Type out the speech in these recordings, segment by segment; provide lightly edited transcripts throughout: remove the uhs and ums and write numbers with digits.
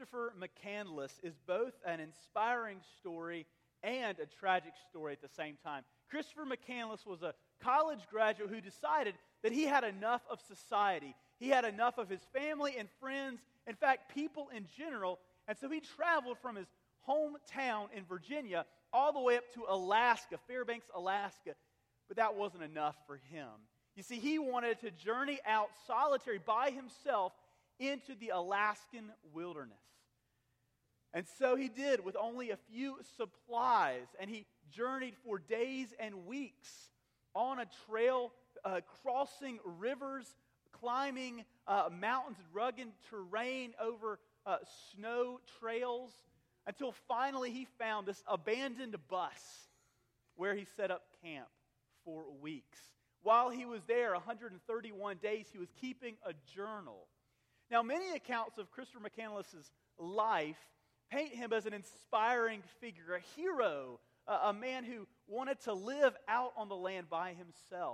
Christopher McCandless is both an inspiring story and a tragic story at the same time. Christopher McCandless was a college graduate who decided that he had enough of society. He had enough of his family and friends, in fact, people in general, and so he traveled from his hometown in Virginia all the way up to Alaska, Fairbanks, Alaska, but that wasn't enough for him. You see, he wanted to journey out solitary by himself into the Alaskan wilderness. And so he did with only a few supplies, and he journeyed for days and weeks on a trail, crossing rivers, climbing mountains, rugged terrain over snow trails, until finally he found this abandoned bus where he set up camp for weeks. While he was there, 131 days, he was keeping a journal. Now, many accounts of Christopher McCandless's life paint him as an inspiring figure, a hero, a man who wanted to live out on the land by himself.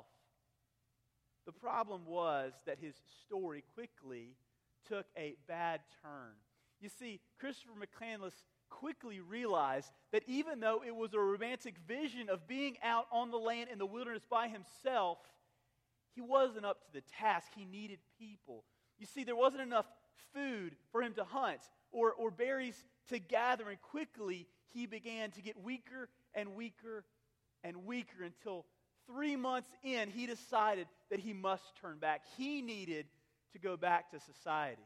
The problem was that his story quickly took a bad turn. You see, Christopher McCandless quickly realized that even though it was a romantic vision of being out on the land in the wilderness by himself, he wasn't up to the task. He needed people. You see, there wasn't enough food for him to hunt or berries to gather, and quickly he began to get weaker and weaker and weaker until 3 months in, he decided that he must turn back. He needed to go back to society.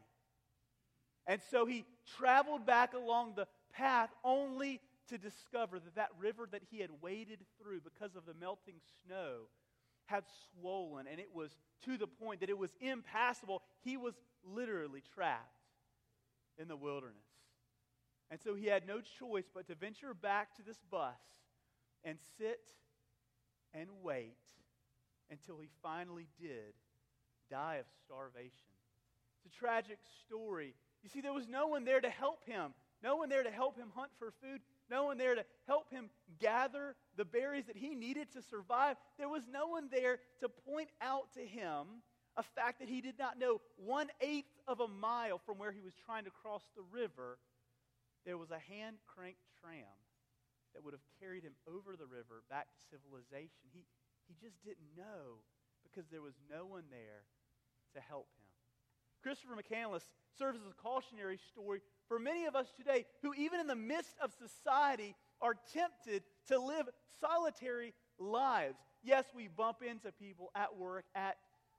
And so he traveled back along the path only to discover that that river that he had waded through because of the melting snow had swollen, and it was to the point that it was impassable. He was literally trapped in the wilderness. And so he had no choice but to venture back to this bus and sit and wait until he finally did die of starvation. It's a tragic story. You see, there was no one there to help him. No one there to help him hunt for food. No one there to help him gather the berries that he needed to survive. There was no one there to point out to him a fact that he did not know 1/8 of a mile from where he was trying to cross the river, there was a hand-cranked tram that would have carried him over the river back to civilization. He just didn't know because there was no one there to help him. Christopher McCandless serves as a cautionary story for many of us today who, even in the midst of society, are tempted to live solitary lives. Yes, we bump into people at work, at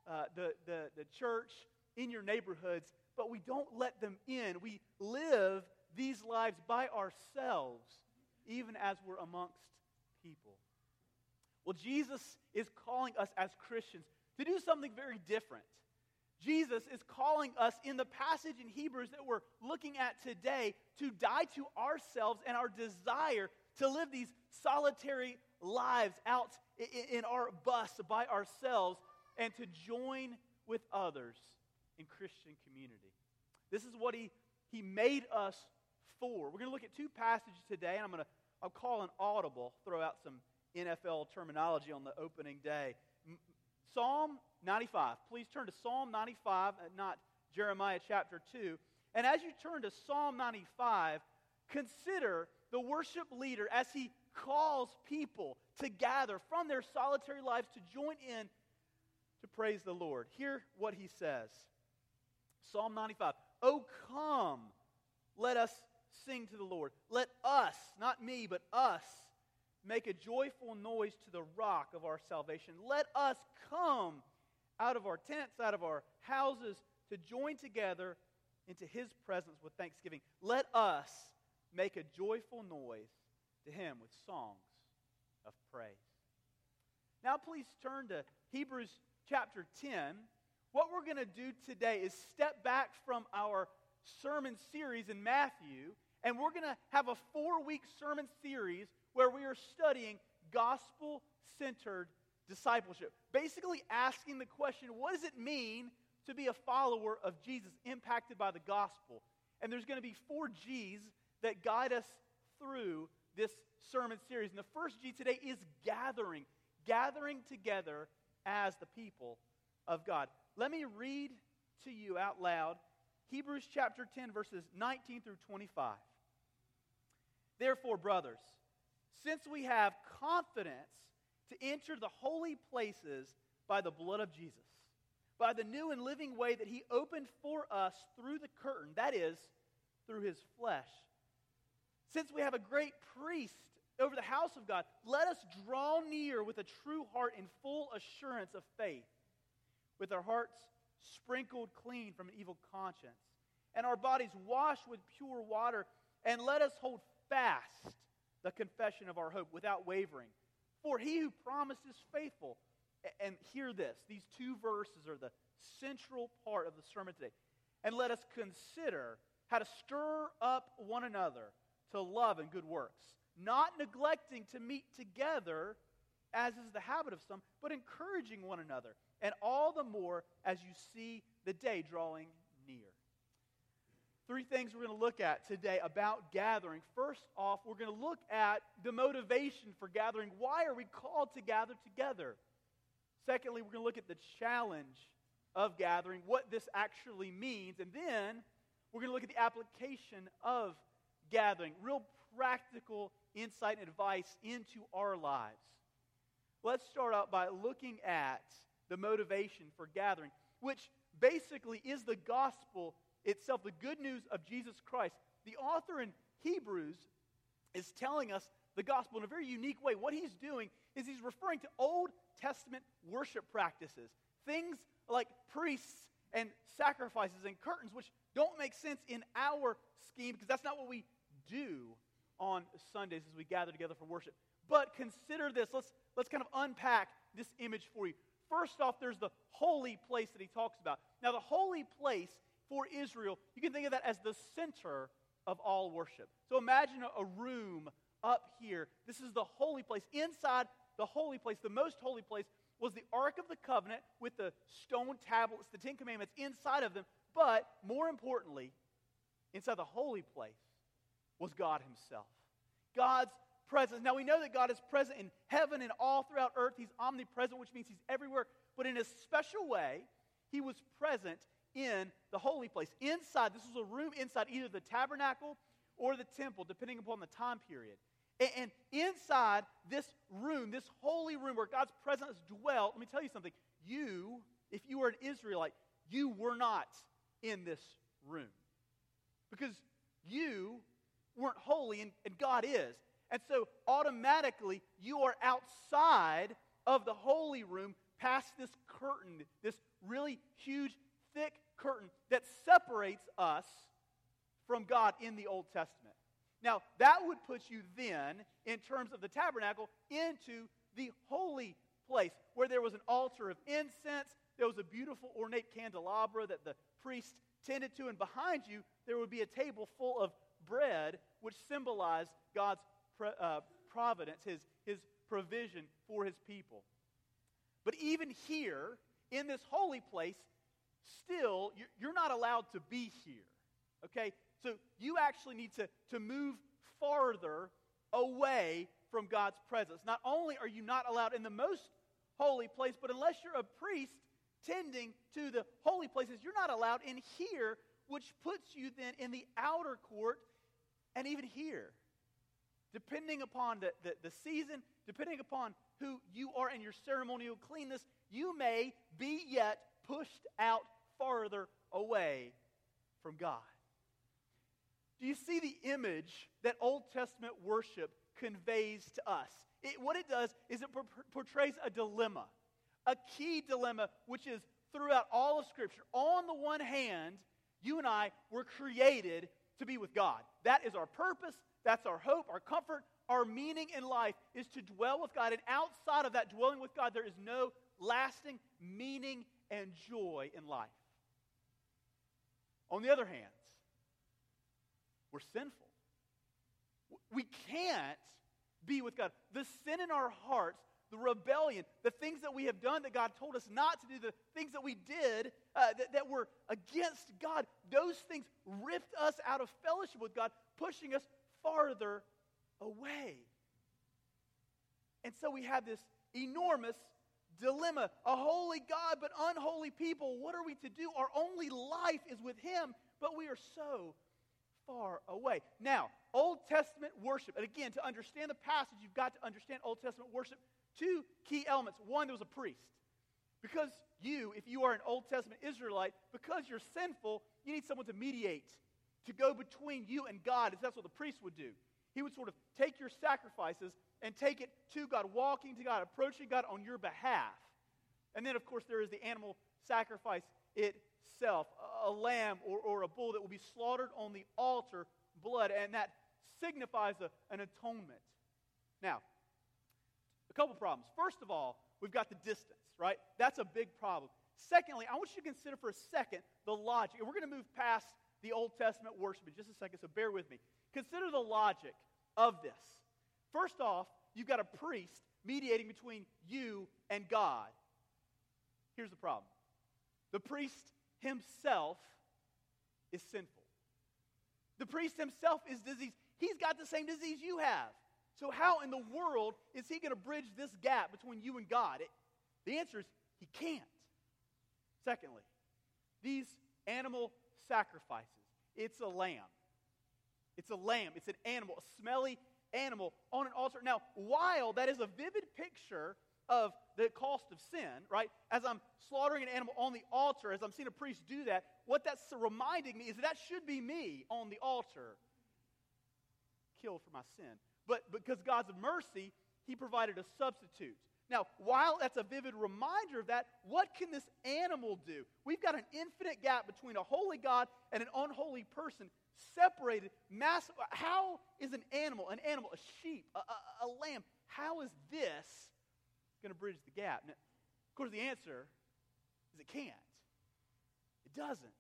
the church, in your neighborhoods, but we don't let them in. We live these lives by ourselves, even as we're amongst people. Well, Jesus is calling us as Christians to do something very different. Jesus is calling us in the passage in Hebrews that we're looking at today to die to ourselves and our desire to live these solitary lives out in our bus by ourselves and to join with others in Christian community. This is what he made us for. We're going to look at two passages today, and I'll call an audible, throw out some NFL terminology on the opening day. Psalm 95. Please turn to Psalm 95, not Jeremiah chapter 2. And as you turn to Psalm 95, consider the worship leader as he calls people to gather from their solitary lives to join in to praise the Lord. Hear what he says. Psalm 95. Oh, come, let us sing to the Lord. Let us, not me, but us, make a joyful noise to the rock of our salvation. Let us come out of our tents, out of our houses, to join together into his presence with thanksgiving. Let us make a joyful noise to him with songs of praise. Now please turn to Hebrews chapter 10. What we're going to do today is step back from our sermon series in Matthew, and we're going to have a 4-week sermon series where we are studying gospel-centered discipleship. Basically asking the question, what does it mean to be a follower of Jesus impacted by the gospel? And there's going to be 4 G's that guide us through this sermon series. And the first G today is gathering. Gathering together as the people of God. Let me read to you out loud Hebrews chapter 10, verses 19 through 25. Therefore, brothers, since we have confidence to enter the holy places by the blood of Jesus, by the new and living way that he opened for us through the curtain, that is, through his flesh. Since we have a great priest over the house of God, let us draw near with a true heart in full assurance of faith, with our hearts sprinkled clean from an evil conscience, and our bodies washed with pure water, and let us hold fast the confession of our hope without wavering. For he who promised is faithful. And hear this, these two verses are the central part of the sermon today. And let us consider how to stir up one another to love and good works, not neglecting to meet together, as is the habit of some, but encouraging one another, and all the more as you see the day drawing near. Three things we're going to look at today about gathering. First off, we're going to look at the motivation for gathering. Why are we called to gather together? Secondly, we're going to look at the challenge of gathering, what this actually means. And then we're going to look at the application of gathering, real practical insight and advice into our lives. Let's start out by looking at the motivation for gathering, which basically is the gospel itself, the good news of Jesus Christ. The author in Hebrews is telling us the gospel in a very unique way. What he's doing is he's referring to Old Testament worship practices, things like priests and sacrifices and curtains, which don't make sense in our scheme because that's not what we do on Sundays as we gather together for worship. But consider this. Let's kind of unpack this image for you. First off, there's the holy place that he talks about. Now, the holy place for Israel, you can think of that as the center of all worship. So imagine a room up here. This is the holy place. Inside the holy place, the most holy place, was the Ark of the Covenant with the stone tablets, the Ten Commandments inside of them. But more importantly, inside the holy place was God himself. God's presence. Now we know that God is present in heaven and all throughout earth. He's omnipresent, which means he's everywhere. But in a special way, he was present in the holy place. Inside, this was a room inside either the tabernacle or the temple, depending upon the time period. And inside this room, this holy room where God's presence dwelt, let me tell you something. You, if you were an Israelite, you were not in this room. Because you weren't holy and God is. And so automatically you are outside of the holy room past this curtain, this really huge, thick curtain that separates us from God in the Old Testament. Now, that would put you then, in terms of the tabernacle, into the holy place, where there was an altar of incense, there was a beautiful ornate candelabra that the priest tended to, and behind you there would be a table full of bread, which symbolized God's providence, his provision for his people. But even here, in this holy place, still, you're not allowed to be here, okay? So you actually need to move farther away from God's presence. Not only are you not allowed in the most holy place, but unless you're a priest tending to the holy places, you're not allowed in here, which puts you then in the outer court and even here. Depending upon the season, depending upon who you are in your ceremonial cleanness, you may be yet pushed out farther away from God. Do you see the image that Old Testament worship conveys to us? What it does is it portrays a dilemma, a key dilemma, which is throughout all of Scripture. On the one hand, you and I were created to be with God. That is our purpose. That's our hope, our comfort, our meaning in life is to dwell with God. And outside of that dwelling with God, there is no lasting meaning and joy in life. On the other hand, we're sinful. We can't be with God. The sin in our hearts, the rebellion, the things that we have done that God told us not to do, the things that we did that were against God, those things ripped us out of fellowship with God, pushing us farther away. And so we have this enormous dilemma. A holy God, but unholy people. What are we to do? Our only life is with Him, but we are so far away. Now, Old Testament worship, and again, to understand the passage, you've got to understand Old Testament worship. Two key elements. One, there was a priest. Because you, if you are an Old Testament Israelite, because you're sinful, you need someone to mediate, to go between you and God, as that's what the priest would do. He would sort of take your sacrifices and take it to God, walking to God, approaching God on your behalf. And then, of course, there is the animal sacrifice itself, a lamb or a bull that will be slaughtered on the altar, blood, and that signifies an atonement. Now, a couple problems. First of all, we've got the distance, right? That's a big problem. Secondly, I want you to consider for a second the logic. And we're going to move past the Old Testament worship in just a second, so bear with me. Consider the logic of this. First off, you've got a priest mediating between you and God. Here's the problem. The priest himself is sinful. The priest himself is diseased. He's got the same disease you have. So how in the world is he going to bridge this gap between you and God? The answer is he can't. Secondly, these animal sacrifices. It's a lamb. It's a lamb. It's an animal, a smelly animal on an altar. Now, while that is a vivid picture of the cost of sin, right? As I'm slaughtering an animal on the altar, as I'm seeing a priest do that, what that's reminding me is that should be me on the altar, killed for my sin. But because God's mercy, he provided a substitute. Now, while that's a vivid reminder of that, what can this animal do? We've got an infinite gap between a holy God and an unholy person, separated, massive. How is an animal, a sheep, a lamb, how is this going to bridge the gap? Now, of course, the answer is it can't. It doesn't.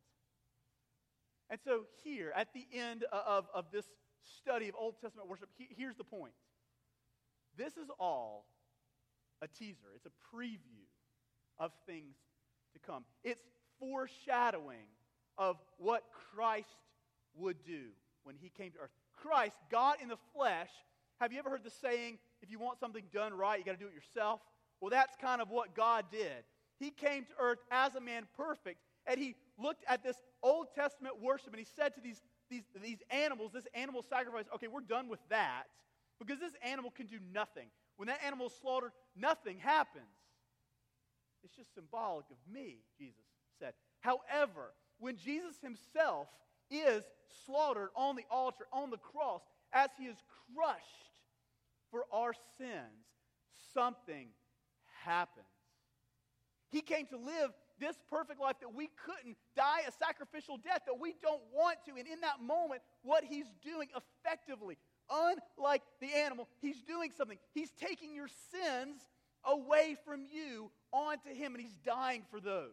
And so here, at the end of this study of Old Testament worship, here's the point. This is all a teaser. It's a preview of things to come. It's foreshadowing of what Christ would do when he came to earth. Christ, God in the flesh. Have you ever heard the saying, if you want something done right, you got to do it yourself? Well, that's kind of what God did. He came to earth as a man perfect, and he looked at this Old Testament worship, and he said to these animals, this animal sacrifice, okay, we're done with that, because this animal can do nothing. When that animal is slaughtered, nothing happens. It's just symbolic of me, Jesus said. However, when Jesus himself is slaughtered on the altar, on the cross, as he is crushed for our sins, something happens. He came to live this perfect life that we couldn't, die a sacrificial death that we don't want to. And in that moment, what he's doing effectively, unlike the animal, he's doing something. He's taking your sins away from you onto him, and he's dying for those.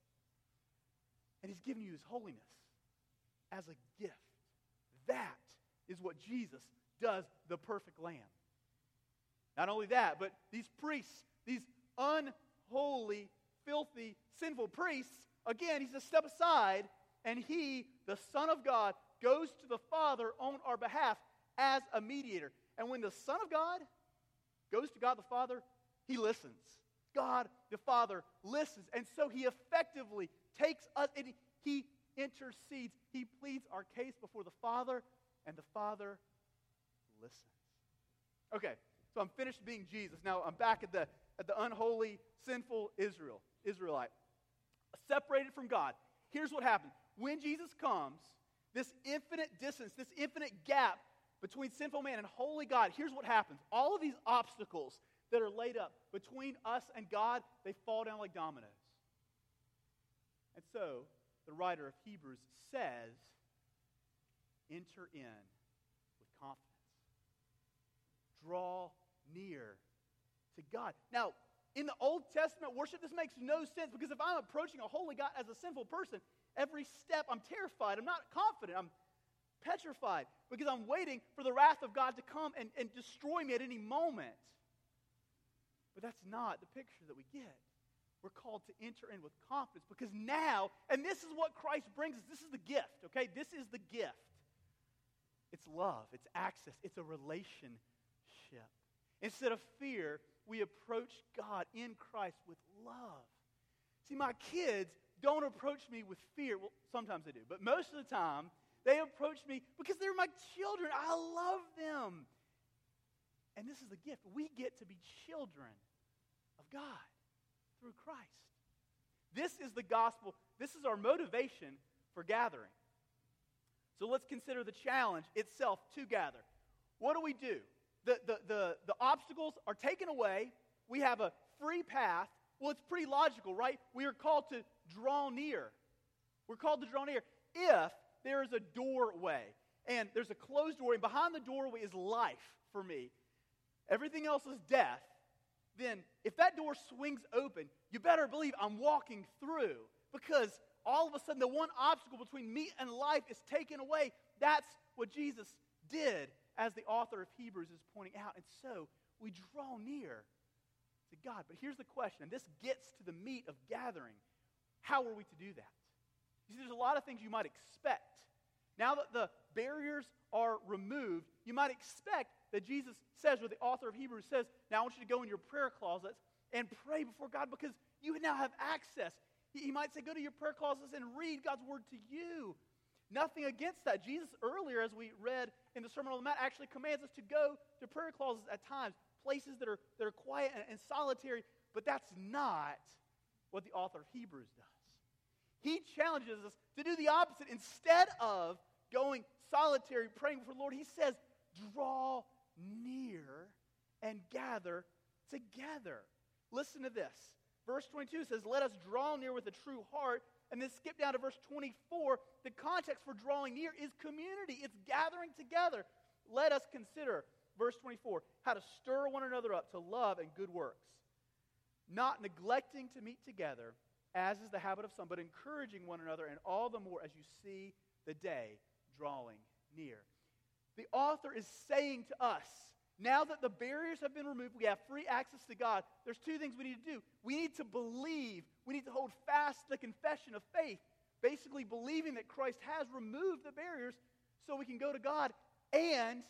And he's giving you his holiness as a gift. That is what Jesus does, the perfect lamb. Not only that, but these priests, these unholy, filthy, sinful priests, again, he's a step aside, and he, the Son of God, goes to the Father on our behalf as a mediator. And when the Son of God goes to God the Father, he listens. God the Father listens. And so he effectively takes us, and he intercedes. He pleads our case before the Father, and the Father listens. Okay, so I'm finished being Jesus. Now I'm back at the unholy, sinful Israelite. Separated from God. Here's what happens. When Jesus comes, this infinite distance, this infinite gap between sinful man and holy God, here's what happens. All of these obstacles that are laid up between us and God, they fall down like dominoes. And so, the writer of Hebrews says, enter in with confidence. Draw near to God. Now, in the Old Testament worship, this makes no sense, because if I'm approaching a holy God as a sinful person, every step I'm terrified. I'm not confident. I'm petrified, because I'm waiting for the wrath of God to come and destroy me at any moment. But that's not the picture that we get. We're called to enter in with confidence, because now, and this is what Christ brings us, this is the gift, okay? This is the gift. It's love, it's access, it's a relationship. Instead of fear, we approach God in Christ with love. See, my kids don't approach me with fear. Well, sometimes they do, but most of the time, they approach me because they're my children. I love them. And this is the gift. We get to be children of God through Christ. This is the gospel. This is our motivation for gathering. So let's consider the challenge itself to gather. What do? The obstacles are taken away. We have a free path. Well, it's pretty logical, right? We are called to draw near. We're called to draw near if there is a doorway. And there's a closed doorway. And behind the doorway is life for me. Everything else is death. Then if that door swings open, you better believe I'm walking through. Because all of a sudden the one obstacle between me and life is taken away. That's what Jesus did, as the author of Hebrews is pointing out. And so we draw near to God. But here's the question, and this gets to the meat of gathering. How are we to do that? You see, there's a lot of things you might expect. Now that the barriers are removed, you might expect that Jesus says, or the author of Hebrews says, now I want you to go in your prayer closets and pray before God because you now have access. He might say, go to your prayer closets and read God's word to you. Nothing against that. Jesus earlier, as we read in the Sermon on the Mount, actually commands us to go to prayer closets at times, places that are quiet and solitary, but that's not what the author of Hebrews does. He challenges us to do the opposite. Instead of going solitary, praying before the Lord, he says, draw near and gather together. Listen to this. Verse 22 says, let us draw near with a true heart. And then skip down to verse 24. The context for drawing near is community. It's gathering together. Let us consider, verse 24, how to stir one another up to love and good works. Not neglecting to meet together, as is the habit of some, but encouraging one another, and all the more as you see the day drawing near. The author is saying to us, now that the barriers have been removed, we have free access to God, there's two things we need to do. We need to believe. We need to hold fast the confession of faith, basically believing that Christ has removed the barriers so we can go to God, and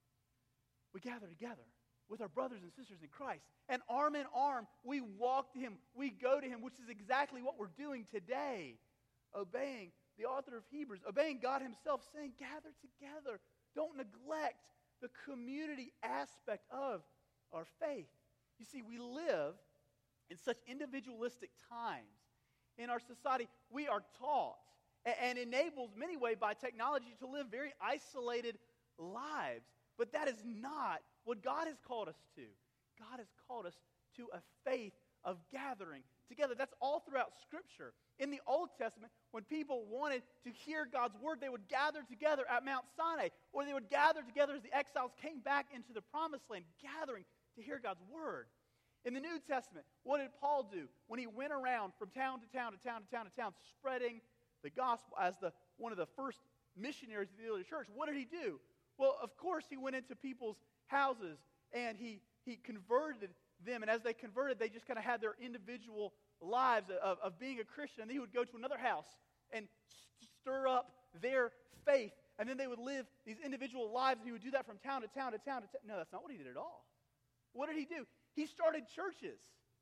we gather together with our brothers and sisters in Christ. And arm in arm, we walk to Him. We go to Him, which is exactly what we're doing today, obeying the author of Hebrews, obeying God Himself, saying, gather together. Don't neglect the community aspect of our faith. You see, we live in such individualistic times. In our society, we are taught and enabled many ways by technology to live very isolated lives. But that is not what God has called us to. God has called us to a faith of gathering together. That's all throughout Scripture. In the Old Testament, when people wanted to hear God's word, they would gather together at Mount Sinai, or they would gather together as the exiles came back into the Promised Land, gathering to hear God's word. In the New Testament, what did Paul do when he went around from town to town to town to town to town, spreading the gospel as one of the first missionaries of the early church? What did he do? Well, of course, he went into people's houses and he converted them. And as they converted, they just kind of had their individual lives of being a Christian. And then he would go to another house and stir up their faith. And then they would live these individual lives. And he would do that from town to town to town to town. No, that's not what he did at all. What did he do? He started churches.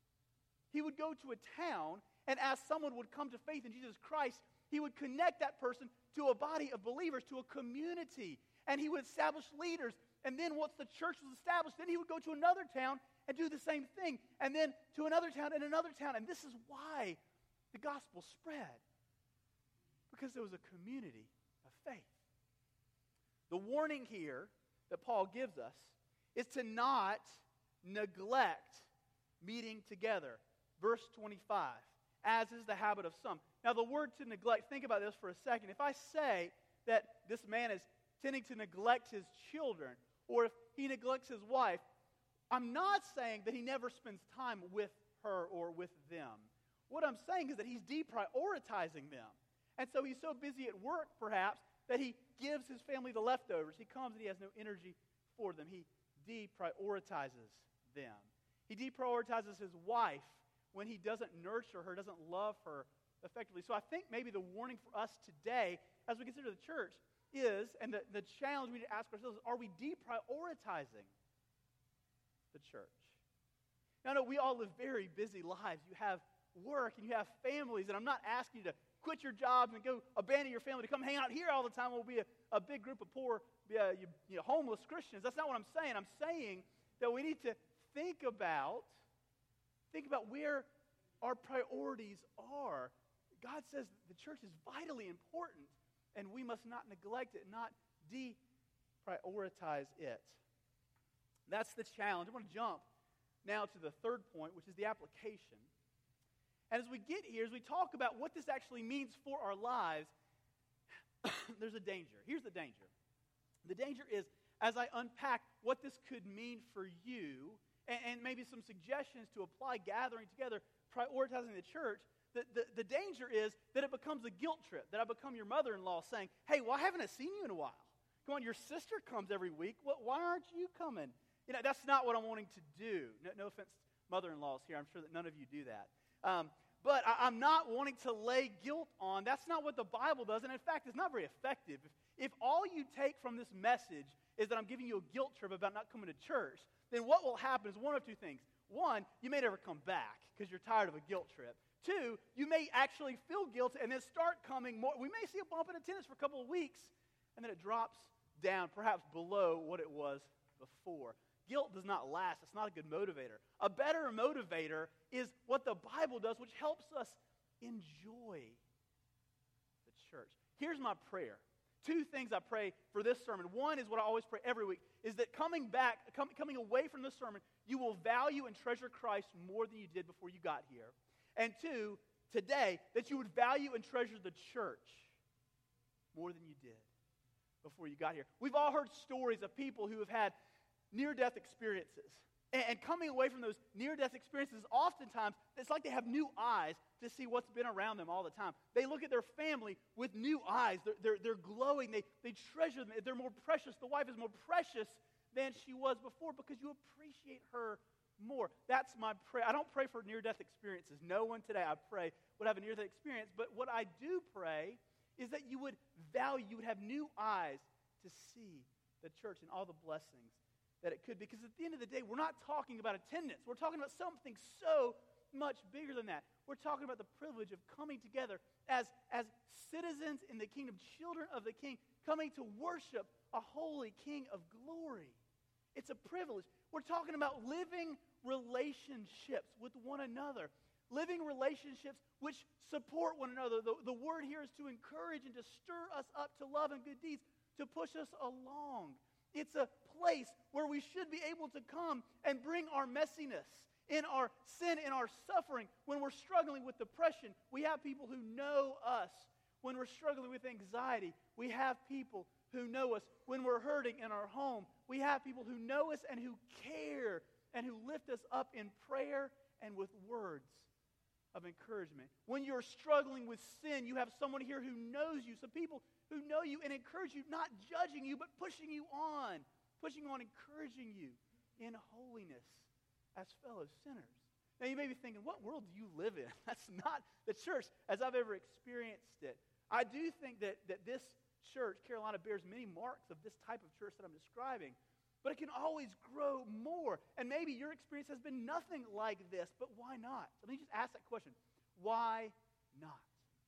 He would go to a town, and as someone would come to faith in Jesus Christ, he would connect that person to a body of believers, to a community. And he would establish leaders. And then once the church was established, then he would go to another town and do the same thing. And then to another town and another town. And this is why the gospel spread. Because there was a community of faith. The warning here that Paul gives us is to not neglect meeting together. Verse 25, as is the habit of some. Now the word to neglect, think about this for a second. If I say that this man is tending to neglect his children, or if he neglects his wife, I'm not saying that he never spends time with her or with them. What I'm saying is that he's deprioritizing them. And so he's so busy at work, perhaps, that he gives his family the leftovers. He comes and he has no energy for them. He deprioritizes them. He deprioritizes his wife when he doesn't nurture her, doesn't love her effectively. So I think maybe the warning for us today, as we consider the church, is, and the challenge we need to ask ourselves, are we deprioritizing the church? Now, no, we all live very busy lives. You have work and you have families, and I'm not asking you to quit your jobs and go abandon your family to come hang out here all the time. We'll be a big group of poor, homeless Christians. That's not what I'm saying. I'm saying that we need to think about where our priorities are. God says the church is vitally important, and we must not neglect it, not deprioritize it. That's the challenge. I want to jump now to the third point, which is the application. And as we get here, as we talk about what this actually means for our lives, there's a danger. Here's the danger. The danger is, as I unpack what this could mean for you, and maybe some suggestions to apply gathering together, prioritizing the church, the danger is that it becomes a guilt trip, that I become your mother-in-law saying, hey, why haven't I seen you in a while? Come on, your sister comes every week. Why aren't you coming? That's not what I'm wanting to do. No offense, mother-in-laws here. I'm sure that none of you do that. But I'm not wanting to lay guilt on. That's not what the Bible does. And in fact, it's not very effective. If all you take from this message is that I'm giving you a guilt trip about not coming to church, then what will happen is one of two things. One, you may never come back because you're tired of a guilt trip. Two, you may actually feel guilty and then start coming more. We may see a bump in attendance for a couple of weeks, and then it drops down, perhaps below what it was before. Guilt does not last. It's not a good motivator. A better motivator is what the Bible does, which helps us enjoy the church. Here's my prayer. Two things I pray for this sermon. One is what I always pray every week, is that coming away from this sermon, you will value and treasure Christ more than you did before you got here. And two, today, that you would value and treasure the church more than you did before you got here. We've all heard stories of people who have had near-death experiences. And coming away from those near-death experiences, oftentimes, it's like they have new eyes to see what's been around them all the time. They look at their family with new eyes. They're glowing. They treasure them. They're more precious. The wife is more precious than she was before because you appreciate her more. That's my prayer. I don't pray for near-death experiences. No one today, I pray, would have a near-death experience. But what I do pray is that you would have new eyes to see the church and all the blessings that it could. Because at the end of the day, we're not talking about attendance. We're talking about something so much bigger than that. We're talking about the privilege of coming together as citizens in the kingdom, children of the King, coming to worship a holy King of glory. It's a privilege. We're talking about living relationships with one another. Living relationships which support one another. The word here is to encourage and to stir us up to love and good deeds, to push us along. It's a place where we should be able to come and bring our messiness, in our sin, in our suffering. When we're struggling with depression, we have people who know us. When we're struggling with anxiety, we have people who know us. When we're hurting in our home, we have people who know us and who care and who lift us up in prayer and with words of encouragement. When you're struggling with sin, you have someone here who knows you, some people who know you and encourage you, not judging you, but pushing you on, encouraging you in holiness as fellow sinners. Now you may be thinking, what world do you live in? That's not the church as I've ever experienced it. I do think that this church, Carolina, bears many marks of this type of church that I'm describing, but it can always grow more. And maybe your experience has been nothing like this, but why not? Let me just ask that question. Why not?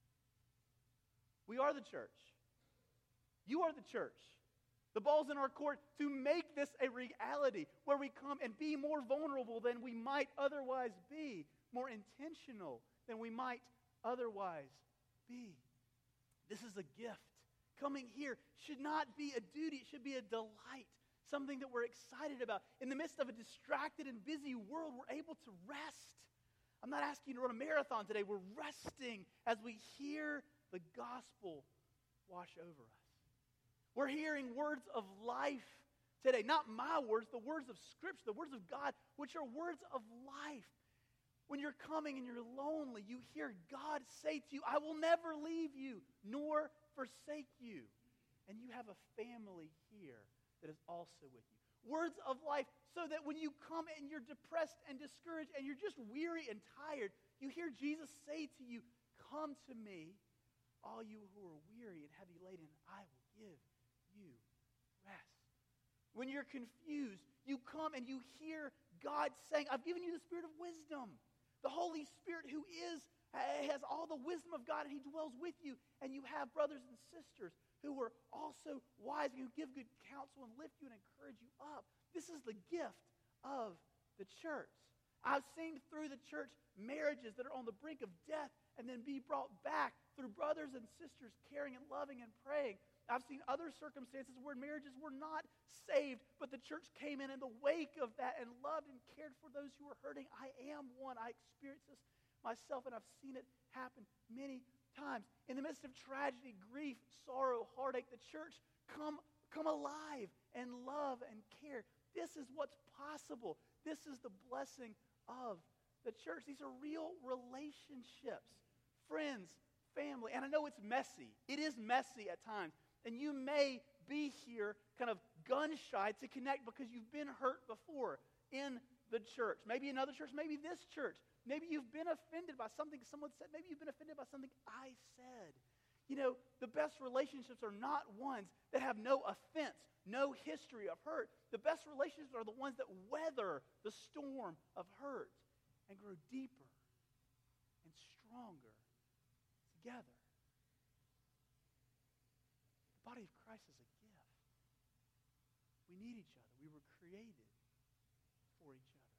We are the church. You are the church. The ball's in our court to make this a reality where we come and be more vulnerable than we might otherwise be, more intentional than we might otherwise be. This is a gift. Coming here should not be a duty. It should be a delight, something that we're excited about. In the midst of a distracted and busy world, we're able to rest. I'm not asking you to run a marathon today. We're resting as we hear the gospel wash over us. We're hearing words of life today. Not my words, the words of Scripture, the words of God, which are words of life. When you're coming and you're lonely, you hear God say to you, I will never leave you, nor forsake you. And you have a family here that is also with you. Words of life, so that when you come and you're depressed and discouraged and you're just weary and tired, you hear Jesus say to you, come to me, all you who are weary and heavy laden, and I will give you rest. When you're confused, you come and you hear God saying, I've given you the spirit of wisdom The Holy Spirit who has all the wisdom of God, and he dwells with you, and you have brothers and sisters who are also wise and who give good counsel and lift you and encourage you up. This is the gift of the church. I've seen through the church marriages that are on the brink of death and then be brought back through brothers and sisters caring and loving and praying. I've seen other circumstances where marriages were not saved, but the church came in the wake of that and loved and cared for those who were hurting. I am one. I experienced this myself, and I've seen it happen many times. In the midst of tragedy, grief, sorrow, heartache, the church come alive and love and care. This is what's possible. This is the blessing of the church. These are real relationships, friends, family. And I know it's messy. It is messy at times. And you may be here kind of gun-shy to connect because you've been hurt before in the church. Maybe another church, maybe this church. Maybe you've been offended by something someone said. Maybe you've been offended by something I said. You know, the best relationships are not ones that have no offense, no history of hurt. The best relationships are the ones that weather the storm of hurt and grow deeper and stronger together. The body of Christ is a gift. We need each other. We were created for each other.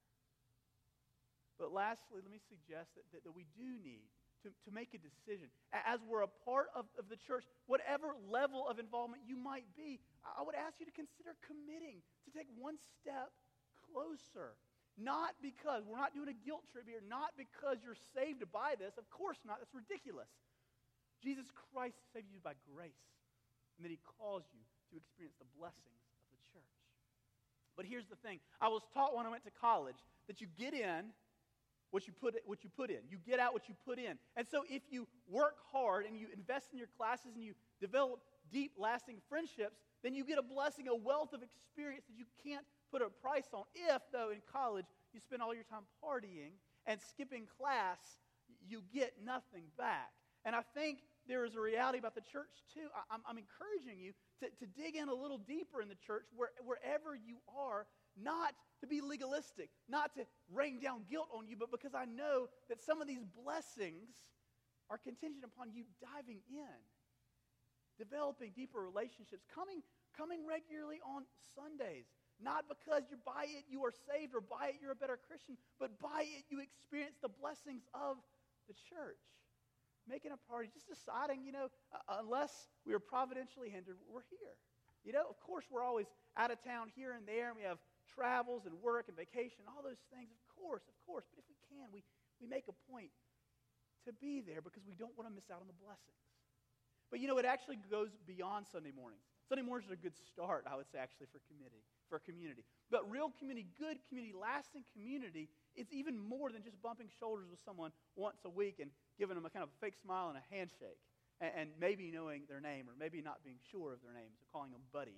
But lastly, let me suggest that we do need to make a decision. As we're a part of the church, whatever level of involvement you might be, I would ask you to consider committing to take one step closer. Not because, we're not doing a guilt trip here, not because you're saved by this. Of course not. That's ridiculous. Jesus Christ saved you by grace. And then he calls you to experience the blessings of the church. But here's the thing. I was taught when I went to college that you get in what you put in. You get out what you put in. And so if you work hard and you invest in your classes and you develop deep, lasting friendships, then you get a blessing, a wealth of experience that you can't put a price on. If, though, in college you spend all your time partying and skipping class, you get nothing back. And I think there is a reality about the church, too. I'm encouraging you to dig in a little deeper in the church wherever you are, not to be legalistic, not to rain down guilt on you, but because I know that some of these blessings are contingent upon you diving in, developing deeper relationships, coming regularly on Sundays. Not because by it you are saved or by it you're a better Christian, but by it you experience the blessings of the church. Making a party, just deciding, unless we are providentially hindered, we're here. Of course, we're always out of town here and there, and we have travels and work and vacation, all those things, of course. But if we can, we make a point to be there because we don't want to miss out on the blessings. But it actually goes beyond Sunday mornings. Sunday mornings are a good start, I would say, actually, for community. But real community, good community, lasting community, it's even more than just bumping shoulders with someone once a week and giving them a kind of fake smile and a handshake, and maybe knowing their name or maybe not being sure of their name, so calling them buddy.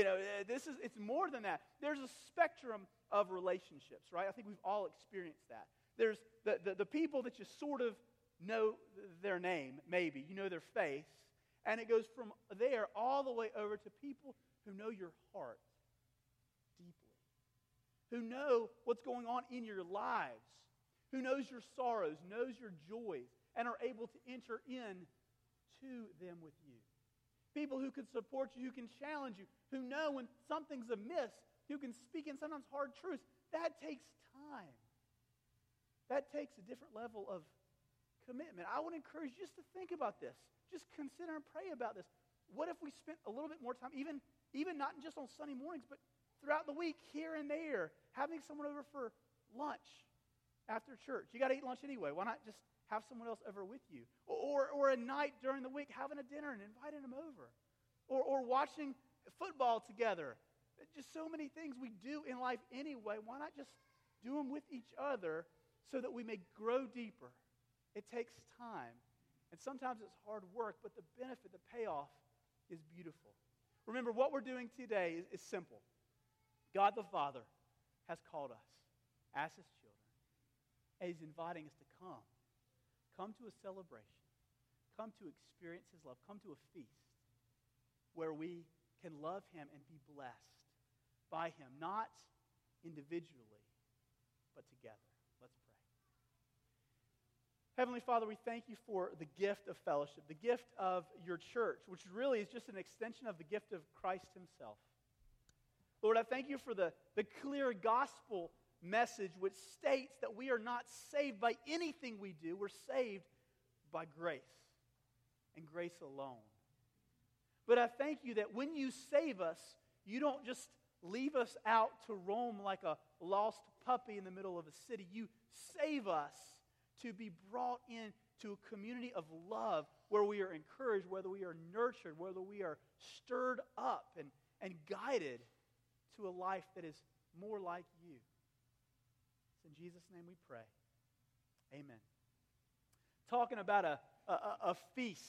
It's more than that. There's a spectrum of relationships, right? I think we've all experienced that. There's the people that you sort of know their name, maybe. You know their face. And it goes from there all the way over to people who know your heart deeply, who know what's going on in your lives, who knows your sorrows, knows your joys, and are able to enter in to them with you. People who can support you, who can challenge you, who know when something's amiss, who can speak in sometimes hard truths. That takes time. That takes a different level of commitment. I would encourage you just to think about this. Just consider and pray about this. What if we spent a little bit more time, even not just on Sunday mornings, but throughout the week, here and there, having someone over for lunch after church? You got to eat lunch anyway. Why not just have someone else over with you? Or a night during the week, having a dinner and inviting them over. Or watching football together. Just so many things we do in life anyway. Why not just do them with each other so that we may grow deeper? It takes time. And sometimes it's hard work, but the benefit, the payoff is beautiful. Remember, what we're doing today is simple. God the Father has called us as his children, and he's inviting us to come. Come to a celebration. Come to experience his love. Come to a feast where we can love him and be blessed by him, not individually, but together. Let's pray. Heavenly Father, we thank you for the gift of fellowship, the gift of your church, which really is just an extension of the gift of Christ himself. Lord, I thank you for the clear gospel message which states that we are not saved by anything we do. We're saved by grace and grace alone. But I thank you that when you save us, you don't just leave us out to roam like a lost puppy in the middle of a city. You save us to be brought into a community of love where we are encouraged, whether we are nurtured, whether we are stirred up and guided to a life that is more like you. It's in Jesus' name we pray. Amen. Talking about a feast